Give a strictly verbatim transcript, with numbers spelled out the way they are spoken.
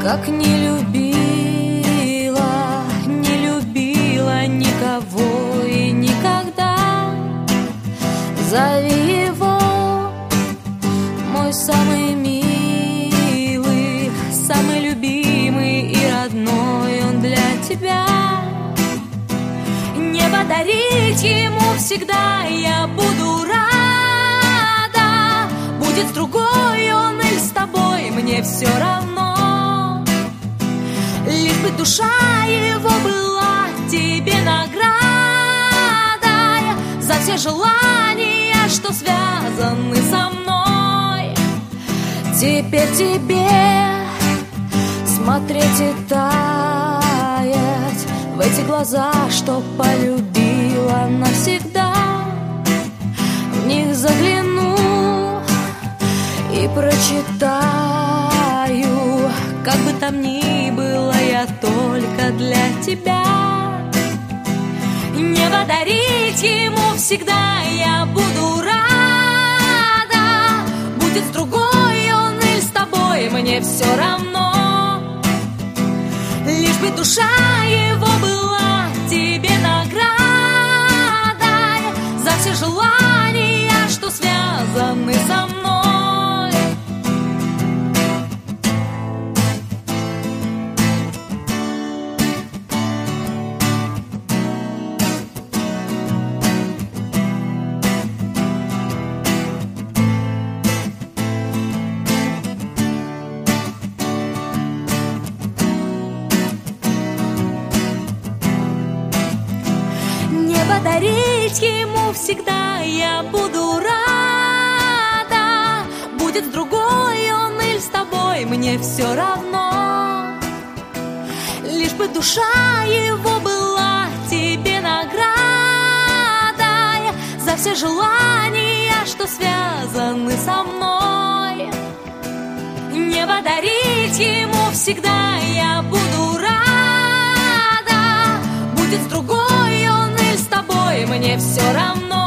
как не любила, не любила никого и никогда. Зови его, мой самый милый, самый любимый и родной он для тебя. Не подарить ему всегда я буду рада. Будет с другой он или с тобой, мне все равно. Лишь бы душа его была тебе наградой за все желания, что связаны со мной. Теперь тебе смотреть и таять в эти глаза, что полюбила навсегда. В них загляну и прочитаю, как бы там ни было, я только для тебя. Не подарить ему всегда я буду рада. Будет с другой он или с тобой, мне все равно. Лишь бы душа его была тебе наградой за все желания, что связаны со мной. Подарить ему всегда я буду рада. Будет с другой он или с тобой, мне все равно. Лишь бы душа его была тебе наградой за все желания, что связаны со мной. Не подарить ему всегда я буду рада. Будет с другой он или с тобой, мне все равно.